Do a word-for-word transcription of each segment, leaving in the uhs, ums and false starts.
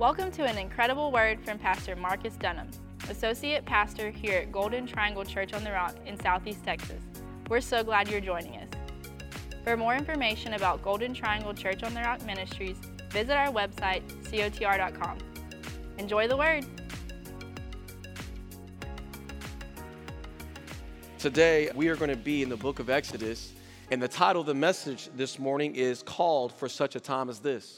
Welcome to an incredible word from Pastor Marcus Dunham, Associate Pastor here at Golden Triangle Church on the Rock in Southeast Texas. We're so glad you're joining us. For more information about Golden Triangle Church on the Rock Ministries, visit our website, C O T R dot com. Enjoy the word. Today, we are going to be in the book of Exodus, and the title of the message this morning is Called for Such a Time as This.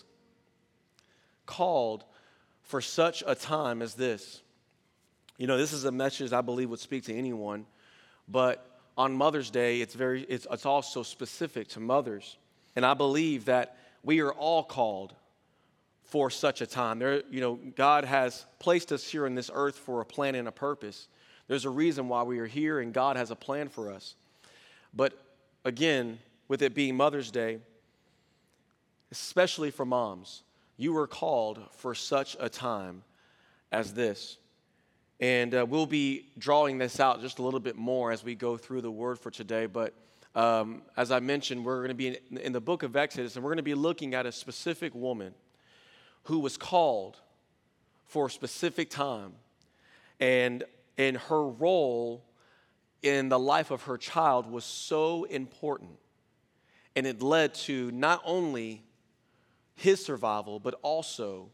Called for such a time as this. You know, this is a message I believe would speak to anyone, but on Mother's Day, it's very, it's, it's also specific to mothers. And I believe that we are all called for such a time. There, you know, God has placed us here on this earth for a plan and a purpose. There's a reason why we are here, and God has a plan for us. But again, with it being Mother's Day, especially for moms, you were called for such a time as this. And uh, we'll be drawing this out just a little bit more as we go through the word for today. But um, as I mentioned, we're going to be in, in the book of Exodus, and we're going to be looking at a specific woman who was called for a specific time. And, and her role in the life of her child was so important. And it led to not only his survival, but also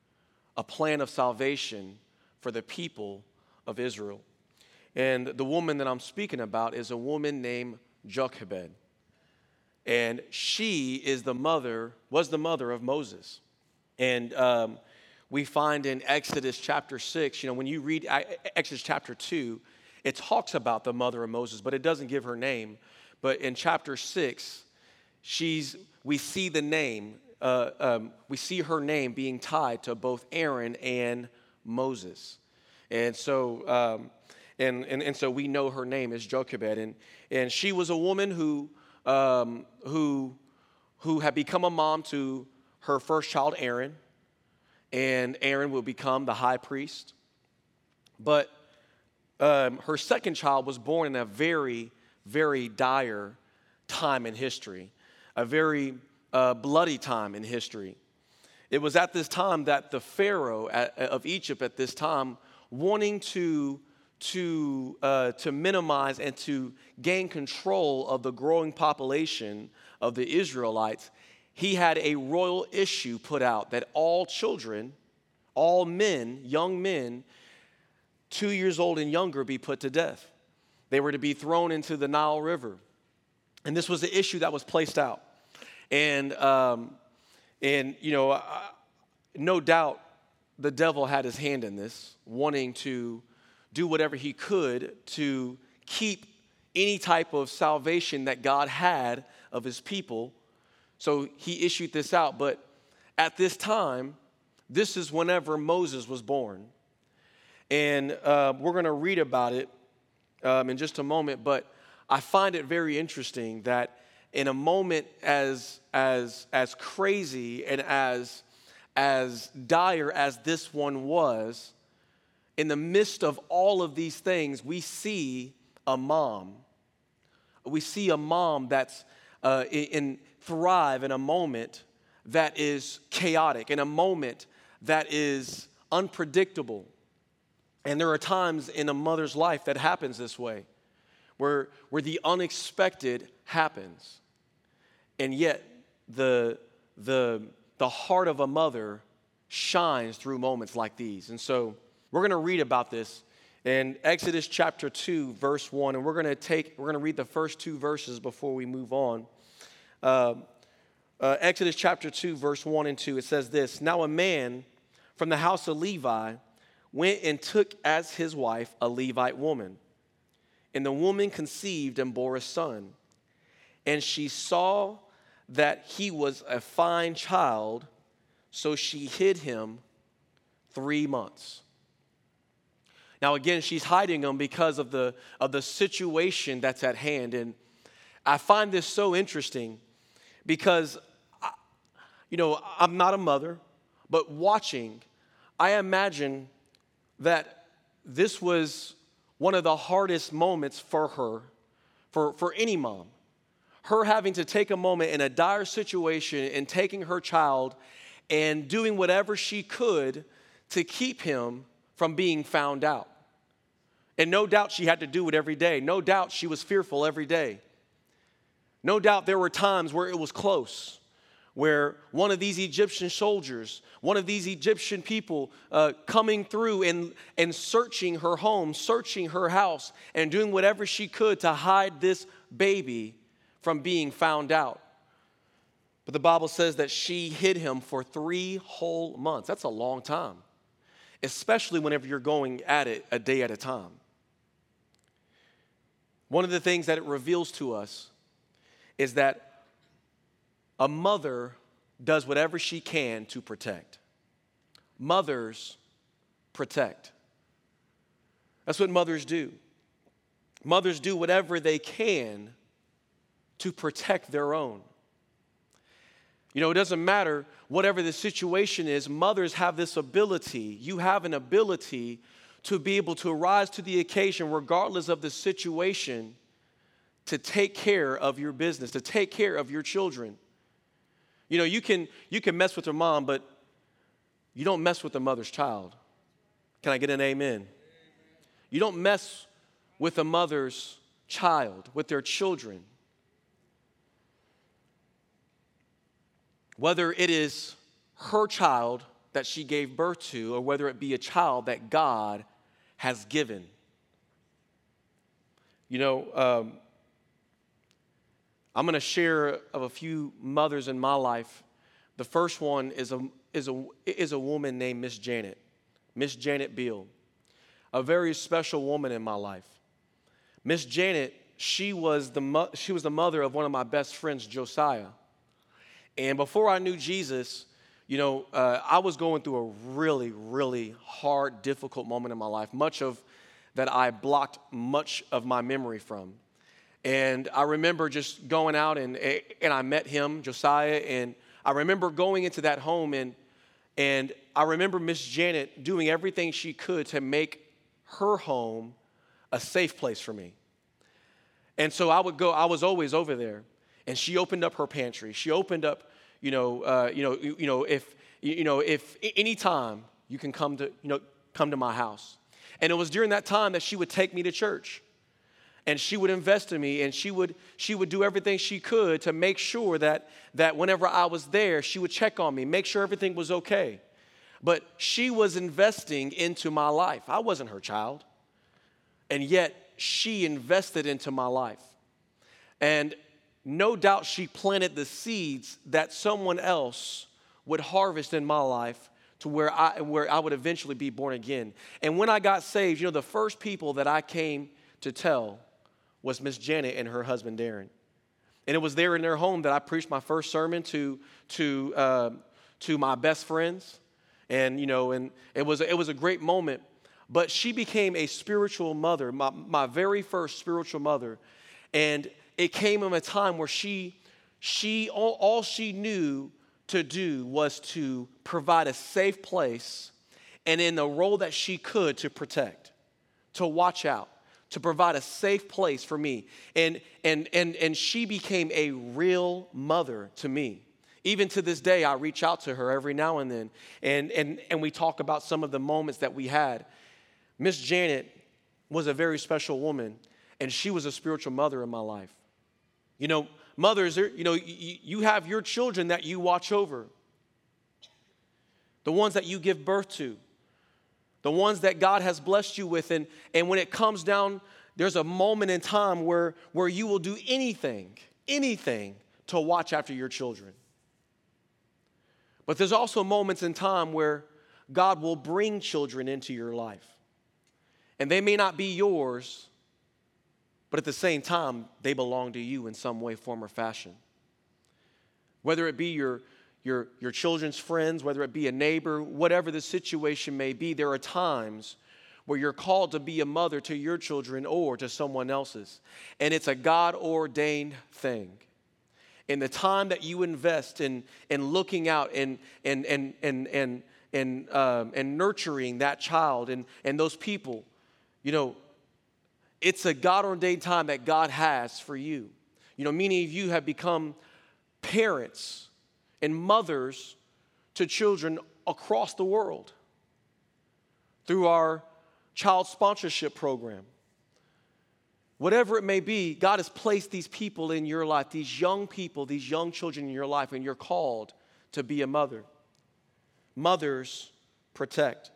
a plan of salvation for the people of Israel. And the woman that I'm speaking about is a woman named Jochebed. And she is the mother, was the mother of Moses. And um, we find in Exodus chapter six, you know, when you read Exodus chapter two, it talks about the mother of Moses, but it doesn't give her name. But in chapter six, she's, we see the name, uh, um, we see her name being tied to both Aaron and Moses. And so, um, and, and and so we know her name is Jochebed, and and she was a woman who um, who who had become a mom to her first child, Aaron, and Aaron will become the high priest. But um, her second child was born in a very, very dire time in history, a very uh, bloody time in history. It was at this time that the Pharaoh at, of Egypt at this time, wanting to, to, uh, to minimize and to gain control of the growing population of the Israelites, he had a royal issue put out that all children, all men, young men, two years old and younger, be put to death. They were to be thrown into the Nile River. And this was the issue that was placed out. And, um, and you know, uh, no doubt the devil had his hand in this, wanting to do whatever he could to keep any type of salvation that God had of his people. So he issued this out. But at this time, this is whenever Moses was born. And uh, we're going to read about it um, in just a moment. But I find it very interesting that in a moment as, as, as crazy and as, as dire as this one was, in the midst of all of these things, we see a mom. We see a mom that's uh, in, in thrive in a moment that is chaotic, in a moment that is unpredictable. And there are times in a mother's life that happens this way, where, where the unexpected happens. And yet the, the, the heart of a mother shines through moments like these. And so we're going to read about this in Exodus chapter two, verse one, and we're going to take, we're going to read the first two verses before we move on. Uh, uh, Exodus chapter two, verse one and two, it says this: Now a man from the house of Levi went and took as his wife a Levite woman. And the woman conceived and bore a son. And she saw that he was a fine child, so she hid him three months. Now again, she's hiding him because of the, of the situation that's at hand. And I find this so interesting because, I, you know, I'm not a mother, but watching, I imagine that this was one of the hardest moments for her, for, for any mom. Her having to take a moment in a dire situation and taking her child and doing whatever she could to keep him from being found out. And no doubt she had to do it every day. No doubt she was fearful every day. No doubt there were times where it was close, where one of these Egyptian soldiers, one of these Egyptian people uh, coming through and, and searching her home, searching her house, and doing whatever she could to hide this baby from being found out. But the Bible says that she hid him for three whole months. That's a long time, especially whenever you're going at it a day at a time. One of the things that it reveals to us is that a mother does whatever she can to protect. Mothers protect. That's what mothers do. Mothers do whatever they can to protect their own. You know, it doesn't matter whatever the situation is, mothers have this ability. You have an ability to be able to rise to the occasion regardless of the situation, to take care of your business, to take care of your children. You know, you can you can mess with your mom, but you don't mess with the mother's child. Can I get an amen? You don't mess with a mother's child, with their children. Whether it is her child that she gave birth to, or whether it be a child that God has given. You know, um, I'm going to share of a few mothers in my life. The first one is a is a is a woman named Miss Janet, Miss Janet Beal, a very special woman in my life. Miss Janet, she was the mo- she was the mother of one of my best friends, Josiah. And before I knew Jesus, you know, uh, I was going through a really, really hard, difficult moment in my life, much of that I blocked much of my memory from. And I remember just going out and and I met him, Josiah, and I remember going into that home and and I remember Miss Janet doing everything she could to make her home a safe place for me. And so I would go, I was always over there. And she opened up her pantry. She opened up, you know, uh, you know, you, you know, if you know, if any time you can come to, you know, come to my house. And it was during that time that she would take me to church, and she would invest in me, and she would she would do everything she could to make sure that that whenever I was there, she would check on me, make sure everything was okay. But she was investing into my life. I wasn't her child, and yet she invested into my life, and no doubt she planted the seeds that someone else would harvest in my life to where I, where I would eventually be born again. And when I got saved, you know, the first people that I came to tell was Miss Janet and her husband, Darren. And it was there in their home that I preached my first sermon to, to, uh, to my best friends. And, you know, and it was, it was a great moment. But she became a spiritual mother, my, my very first spiritual mother. And it came in a time where she, she all, all she knew to do was to provide a safe place, and in the role that she could to protect, to watch out, to provide a safe place for me. And, and, and, and she became a real mother to me. Even to this day, I reach out to her every now and then, and, and, and we talk about some of the moments that we had. Miss Janet was a very special woman, and she was a spiritual mother in my life. You know, mothers, you know, you have your children that you watch over, the ones that you give birth to, the ones that God has blessed you with. And, and when it comes down, there's a moment in time where, where you will do anything, anything to watch after your children. But there's also moments in time where God will bring children into your life. And they may not be yours, but at the same time, they belong to you in some way, form, or fashion. Whether it be your, your, your children's friends, whether it be a neighbor, whatever the situation may be, there are times where you're called to be a mother to your children or to someone else's. And it's a God-ordained thing. In the time that you invest in, in looking out and, and, and, and, and, and, um, and nurturing that child and, and those people, you know, it's a God-ordained time that God has for you. You know, many of you have become parents and mothers to children across the world through our child sponsorship program. Whatever it may be, God has placed these people in your life, these young people, these young children in your life, and you're called to be a mother. Mothers protect.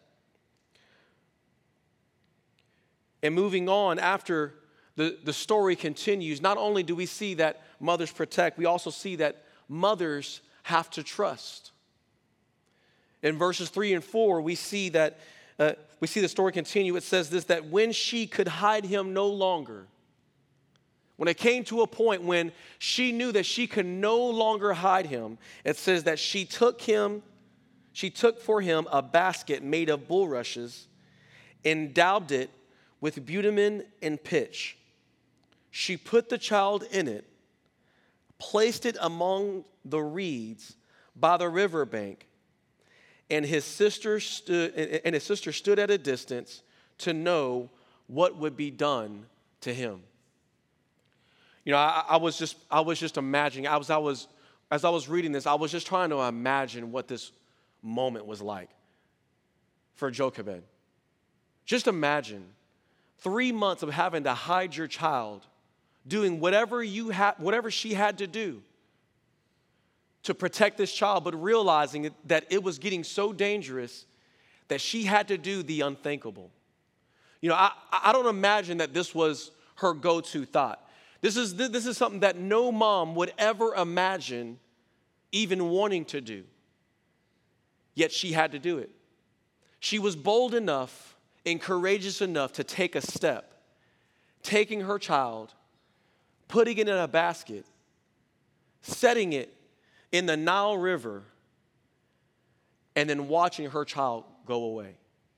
And moving on, after the, the story continues, not only do we see that mothers protect, we also see that mothers have to trust. In verses three and four, we see that uh, we see the story continue. It says this, that when she could hide him no longer, when it came to a point when she knew that she could no longer hide him, it says that she took him, she took for him a basket made of bulrushes and daubed it with bitumen and pitch. She put the child in it, placed it among the reeds by the riverbank, and his sister stood and his sister stood at a distance to know what would be done to him. You know, I, I was just I was just imagining. I was I was as I was reading this, I was just trying to imagine what this moment was like for Jochebed. Just imagine three months of having to hide your child, doing whatever you had, whatever she had to do to protect this child, but realizing that it was getting so dangerous that she had to do the unthinkable. You know, I, I don't imagine that this was her go-to thought. This is, this is something that no mom would ever imagine even wanting to do. Yet she had to do it. She was bold enough and courageous enough to take a step, taking her child, putting it in a basket, setting it in the Nile River, and then watching her child go away.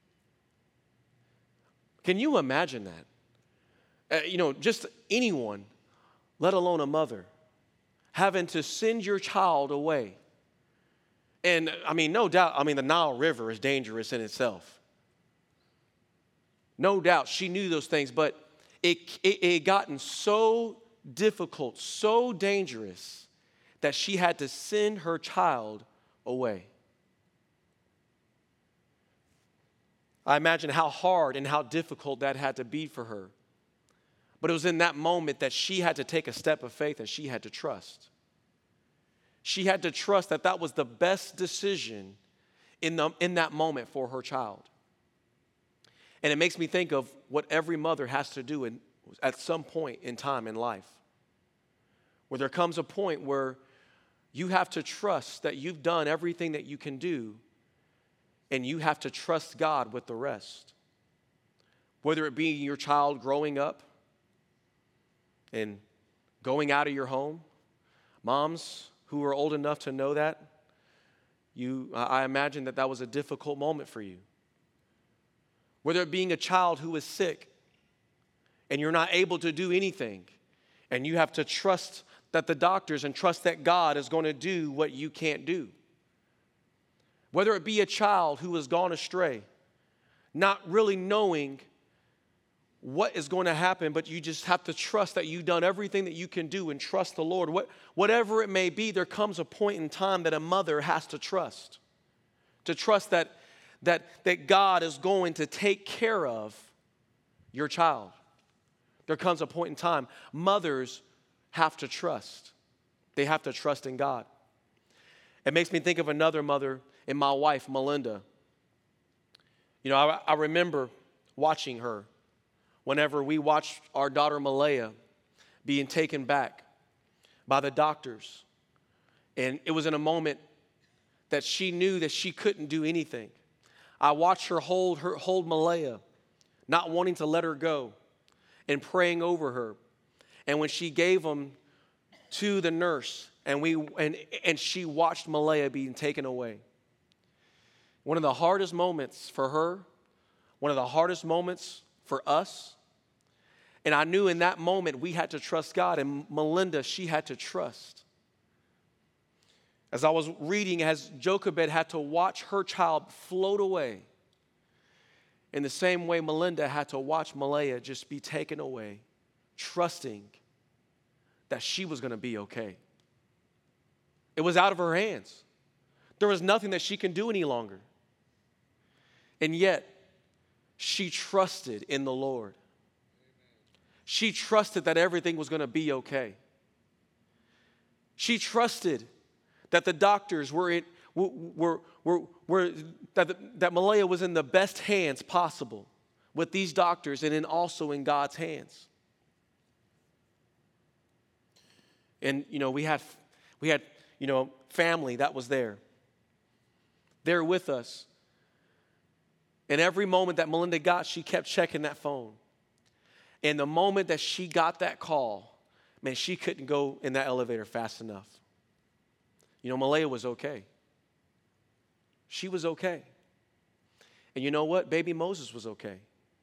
Can you imagine that? Uh, you know, just anyone, let alone a mother, having to send your child away. And I mean, no doubt, I mean, the Nile River is dangerous in itself. No doubt she knew those things, but it, it, it gotten so difficult, so dangerous, that she had to send her child away. I imagine how hard and how difficult that had to be for her. But it was in that moment that she had to take a step of faith and she had to trust. She had to trust that that was the best decision in, the, in that moment for her child. And it makes me think of what every mother has to do in, at some point in time in life, where there comes a point where you have to trust that you've done everything that you can do, and you have to trust God with the rest. Whether it be your child growing up and going out of your home. Moms who are old enough to know that, you, I imagine that that was a difficult moment for you. Whether it being a child who is sick and you're not able to do anything, and you have to trust that the doctors and trust that God is going to do what you can't do. Whether it be a child who has gone astray, not really knowing what is going to happen, but you just have to trust that you've done everything that you can do and trust the Lord. What, whatever it may be, there comes a point in time that a mother has to trust. To trust that, that, that God is going to take care of your child. There comes a point in time, mothers have to trust. They have to trust in God. It makes me think of another mother and my wife, Melinda. You know, I, I remember watching her whenever we watched our daughter Malaya being taken back by the doctors. And it was in a moment that she knew that she couldn't do anything. I watched her hold her hold Malaya, not wanting to let her go, and praying over her. And when she gave them to the nurse, and we and, and she watched Malaya being taken away. One of the hardest moments for her, one of the hardest moments for us. And I knew in that moment we had to trust God, and Melinda, she had to trust. As I was reading, as Jochebed had to watch her child float away, in the same way Melinda had to watch Malaya just be taken away, trusting that she was going to be okay. It was out of her hands. There was nothing that she can do any longer. And yet, she trusted in the Lord. She trusted that everything was going to be okay. She trusted that the doctors were in, were, were, were, that, that Malaya was in the best hands possible with these doctors, and then also in God's hands. And, you know, we had, we had, you know, family that was there. They're with us. And every moment that Melinda got, she kept checking that phone. And the moment that she got that call, man, she couldn't go in that elevator fast enough. You know, Malaya was okay. She was okay. And you know what? Baby Moses was okay.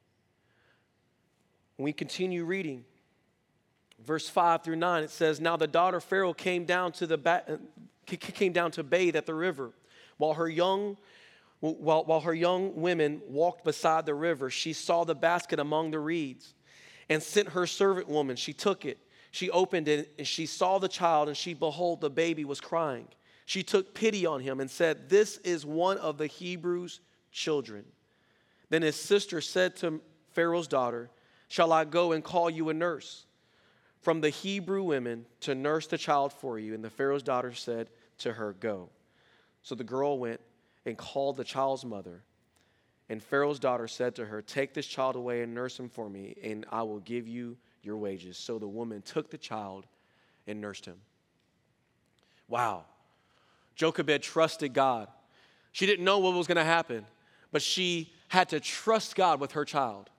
When we continue reading, verse five through nine, it says, "Now the daughter of Pharaoh came down to the ba- came down to bathe at the river, while her young while, while her young women walked beside the river. She saw the basket among the reeds, and sent her servant woman. She took it. She opened it, and she saw the child, and she, behold, the baby was crying. She took pity on him and said, 'This is one of the Hebrews' children.' Then his sister said to Pharaoh's daughter, 'Shall I go and call you a nurse from the Hebrew women to nurse the child for you?' And the Pharaoh's daughter said to her, 'Go.' So the girl went and called the child's mother. And Pharaoh's daughter said to her, 'Take this child away and nurse him for me, and I will give you your wages.' So the woman took the child and nursed him." Wow. Jochebed trusted God. She didn't know what was going to happen, but she had to trust God with her child.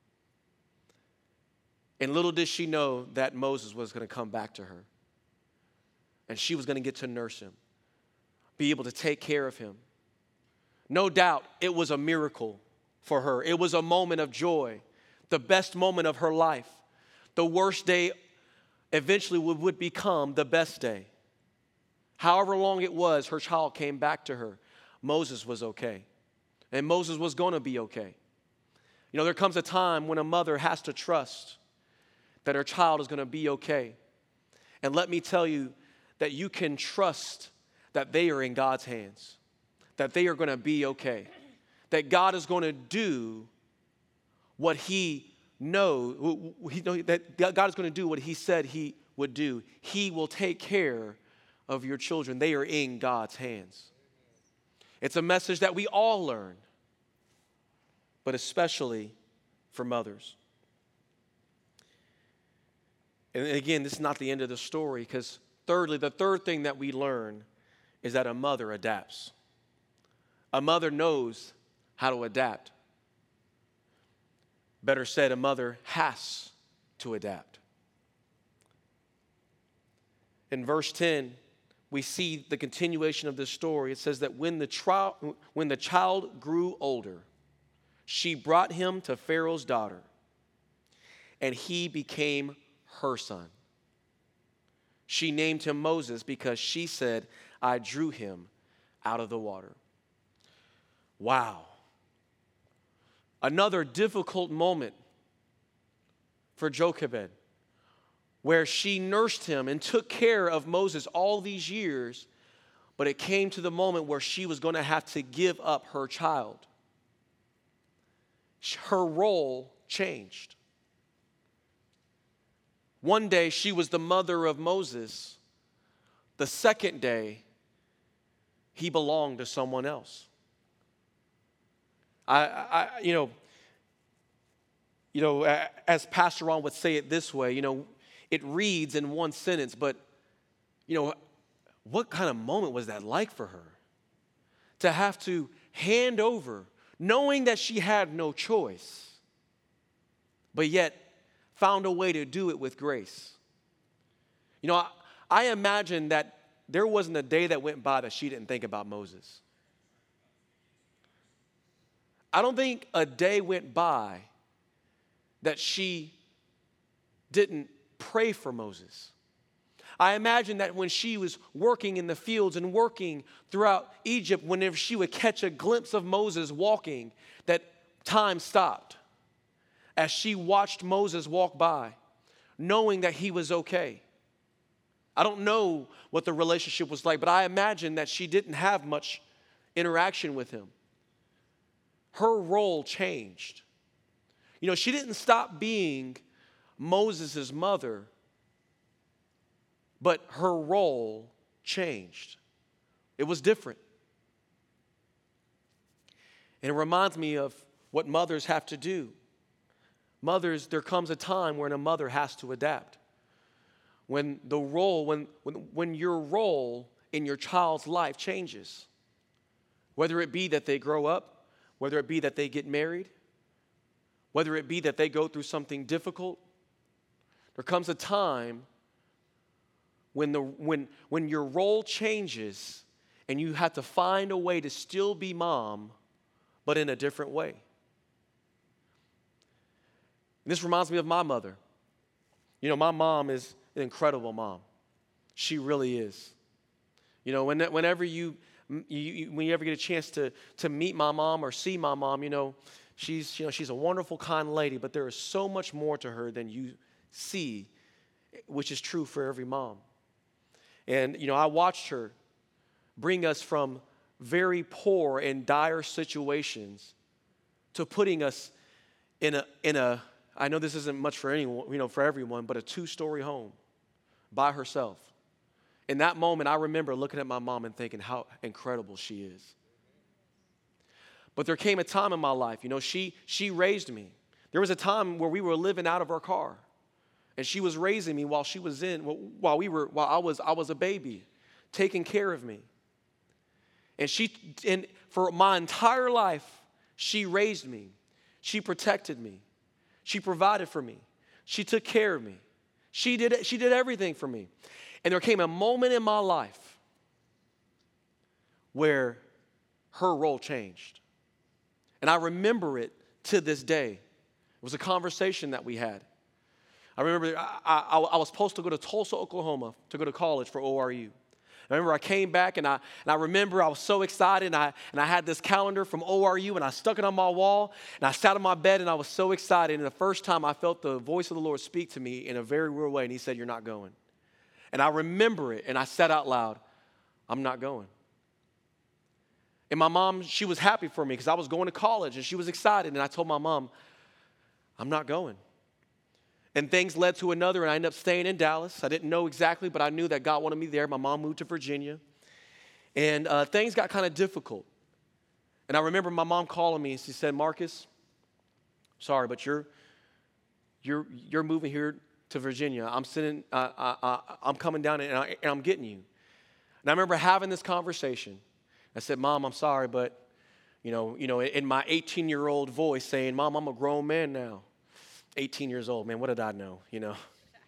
And little did she know that Moses was going to come back to her. And she was going to get to nurse him, be able to take care of him. No doubt it was a miracle for her. It was a moment of joy, the best moment of her life. The worst day eventually would, would become the best day. However long it was, her child came back to her. Moses was okay. And Moses was going to be okay. You know, there comes a time when a mother has to trust that her child is going to be okay. And let me tell you that you can trust that they are in God's hands, that they are going to be okay, that God is going to do what he knows, that God is going to do what he said he would do. He will take care of your children. They are in God's hands. It's a message that we all learn, but especially for mothers. And again, this is not the end of the story, because thirdly, the third thing that we learn is that a mother adapts. A mother knows how to adapt. Better said, a mother has to adapt. In verse ten, we see the continuation of this story. It says that when the, tri- when the child grew older, she brought him to Pharaoh's daughter, and he became her son. She named him Moses because she said, "I drew him out of the water." Wow. Another difficult moment for Jochebed, where she nursed him and took care of Moses all these years, but it came to the moment where she was going to have to give up her child. Her role changed. One day she was the mother of Moses. The second day, he belonged to someone else. I, I, you know, you know, as Pastor Ron would say it this way, you know, it reads in one sentence, but, you know, what kind of moment was that like for her? To have to hand over, knowing that she had no choice, but yet found a way to do it with grace. You know, I, I imagine that there wasn't a day that went by that she didn't think about Moses. I don't think a day went by that she didn't pray for Moses. I imagine that when she was working in the fields and working throughout Egypt, whenever she would catch a glimpse of Moses walking, that time stopped as she watched Moses walk by, knowing that he was okay. I don't know what the relationship was like, but I imagine that she didn't have much interaction with him. Her role changed. You know, she didn't stop being Moses' mother, but her role changed. It was different. And it reminds me of what mothers have to do. Mothers, there comes a time when a mother has to adapt. When the role, when, when, when your role in your child's life changes, whether it be that they grow up, whether it be that they get married, whether it be that they go through something difficult, there comes a time when, the, when, when your role changes and you have to find a way to still be mom, but in a different way. And this reminds me of my mother. You know, my mom is an incredible mom. She really is. You know, when, whenever you, you, you when you ever get a chance to, to meet my mom or see my mom, you know, she's, you know, she's a wonderful, kind lady, but there is so much more to her than you see, which is true for every mom. And, you know, I watched her bring us from very poor and dire situations to putting us in a, in a, I know this isn't much for anyone, you know, for everyone, but a two-story home by herself. In that moment, I remember looking at my mom and thinking how incredible she is. But there came a time in my life, you know, she she raised me. There was a time where we were living out of our car, and she was raising me while she was in, while we were, while I was, I was a baby, taking care of me. And she, and for my entire life, she raised me. She protected me. She provided for me. She took care of me. She did, she did everything for me. And there came a moment in my life where her role changed. And I remember it to this day. It was a conversation that we had. I remember I, I, I was supposed to go to Tulsa, Oklahoma to go to college for O R U. I remember I came back and I, and I remember I was so excited and I, and I had this calendar from O R U and I stuck it on my wall and I sat on my bed and I was so excited. And the first time I felt the voice of the Lord speak to me in a very real way, and he said, "You're not going." And I remember it and I said out loud, "I'm not going." And my mom, she was happy for me because I was going to college and she was excited. And I told my mom, "I'm not going." And things led to another, and I ended up staying in Dallas. I didn't know exactly, but I knew that God wanted me there. My mom moved to Virginia, and uh, things got kind of difficult. And I remember my mom calling me, and she said, "Marcus, sorry, but you're you're you're moving here to Virginia. I'm sitting, uh, I, I, I'm coming down, and, I, and I'm getting you." And I remember having this conversation. I said, "Mom, I'm sorry, but you know, you know, in my eighteen-year-old voice, saying, 'Mom, I'm a grown man now.'" eighteen years old, man, what did I know, you know?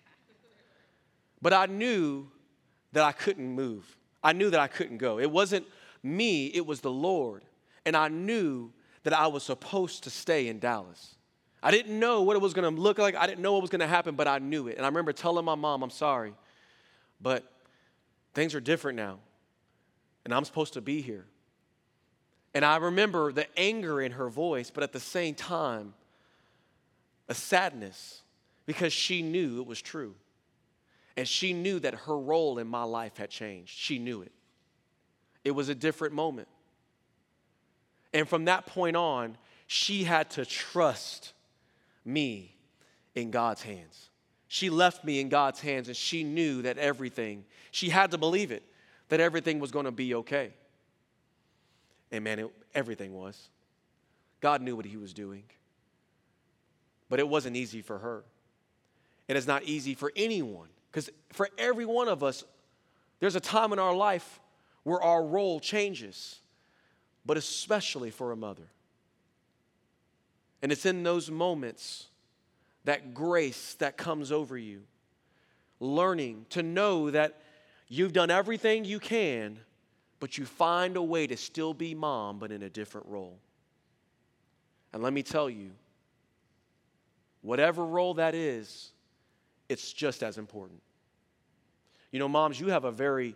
But I knew that I couldn't move. I knew that I couldn't go. It wasn't me, it was the Lord. And I knew that I was supposed to stay in Dallas. I didn't know what it was going to look like. I didn't know what was going to happen, but I knew it. And I remember telling my mom, "I'm sorry, but things are different now, and I'm supposed to be here." And I remember the anger in her voice, but at the same time, a sadness, because she knew it was true. And she knew that her role in my life had changed. She knew it. It was a different moment. And from that point on, she had to trust me in God's hands. She left me in God's hands, and she knew that everything, she had to believe it, that everything was going to be okay. And man, it, everything was. God knew what he was doing. But it wasn't easy for her. And it's not easy for anyone. Because for every one of us, there's a time in our life where our role changes. But especially for a mother. And it's in those moments, that grace that comes over you. Learning to know that you've done everything you can, but you find a way to still be mom, but in a different role. And let me tell you, whatever role that is, it's just as important. You know, moms, you have a very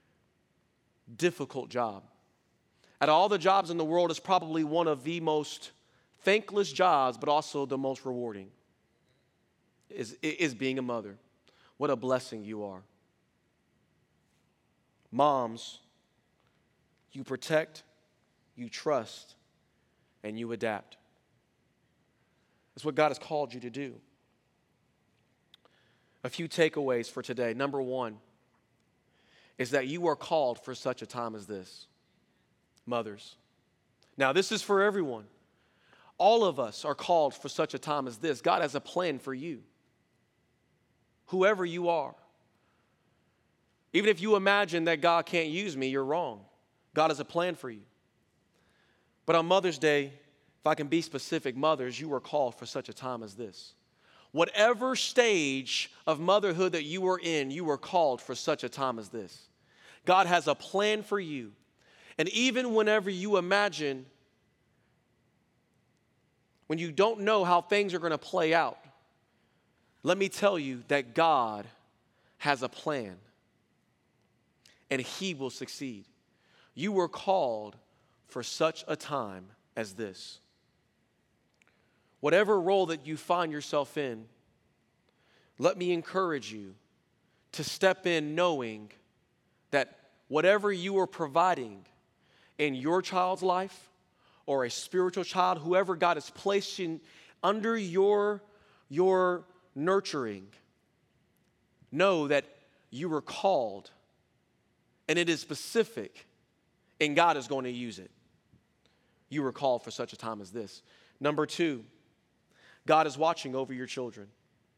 difficult job. Out of all the jobs in the world, it's probably one of the most thankless jobs, but also the most rewarding, is, is being a mother. What a blessing you are. Moms, you protect, you trust, and you adapt. That's what God has called you to do. A few takeaways for today. Number one is that you are called for such a time as this. Mothers. Now, this is for everyone. All of us are called for such a time as this. God has a plan for you. Whoever you are. Even if you imagine that God can't use me, you're wrong. God has a plan for you. But on Mother's Day, if I can be specific, mothers, you are called for such a time as this. Whatever stage of motherhood that you are in, you are called for such a time as this. God has a plan for you. And even whenever you imagine, when you don't know how things are going to play out, let me tell you that God has a plan. And He will succeed. You were called for such a time as this. Whatever role that you find yourself in, let me encourage you to step in knowing that whatever you are providing in your child's life or a spiritual child, whoever God has placed in, under your, your nurturing, know that you were called. And it is specific, and God is going to use it. You were called for such a time as this. Number two, God is watching over your children.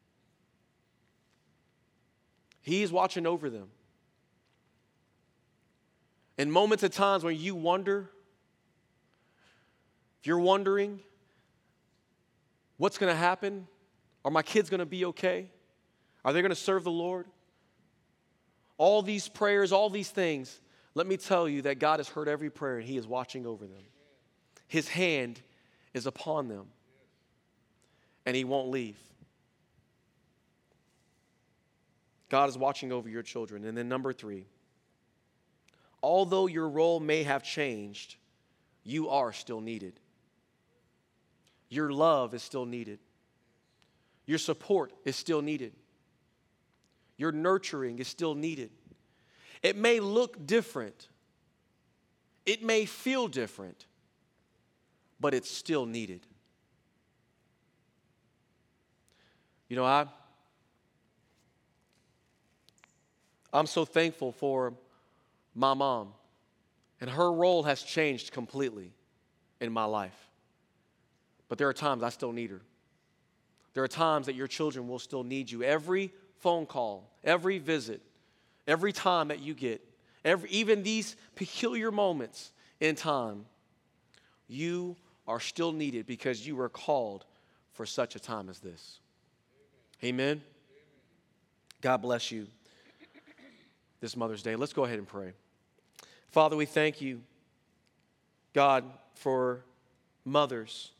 He is watching over them. In moments at times when you wonder, if you're wondering, what's going to happen? Are my kids going to be okay? Are they going to serve the Lord? All these prayers, all these things, let me tell you that God has heard every prayer and He is watching over them. His hand is upon them and He won't leave. God is watching over your children. And then number three, although your role may have changed, you are still needed. Your love is still needed. Your support is still needed. Your nurturing is still needed. It may look different. It may feel different, but it's still needed. You know, I, I'm so thankful for my mom, and her role has changed completely in my life. But there are times I still need her. There are times that your children will still need you. Every phone call, every visit, every time that you get, every, even these peculiar moments in time, you are still needed because you were called for such a time as this. Amen? Amen. God bless you this Mother's Day. Let's go ahead and pray. Father, we thank you, God, for mothers.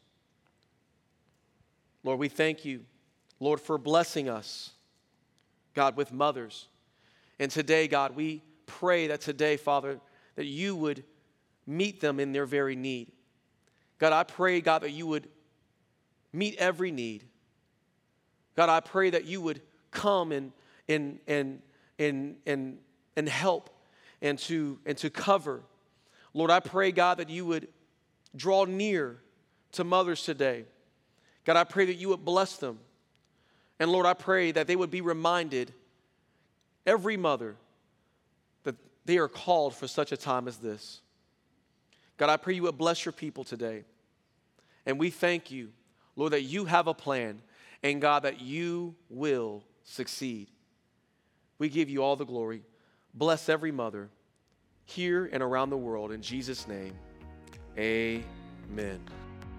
Lord, we thank you, Lord, for blessing us, God, with mothers. And today, God, we pray that today, Father, that you would meet them in their very need. God, I pray, God, that you would meet every need. God, I pray that you would come and and and and and, and help and to and to cover. Lord, I pray, God, that you would draw near to mothers today. God, I pray that you would bless them. And Lord, I pray that they would be reminded, every mother, that they are called for such a time as this. God, I pray you would bless your people today. And we thank you, Lord, that you have a plan, and God, that you will succeed. We give you all the glory. Bless every mother here and around the world. In Jesus' name, amen.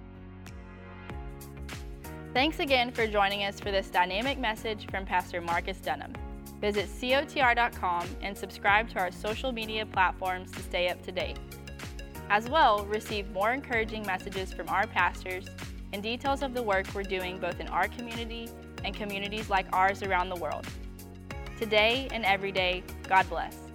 Thanks again for joining us for this dynamic message from Pastor Marcus Dunham. Visit C O T R dot com and subscribe to our social media platforms to stay up to date. As well, receive more encouraging messages from our pastors and details of the work we're doing both in our community and communities like ours around the world. Today and every day, God bless.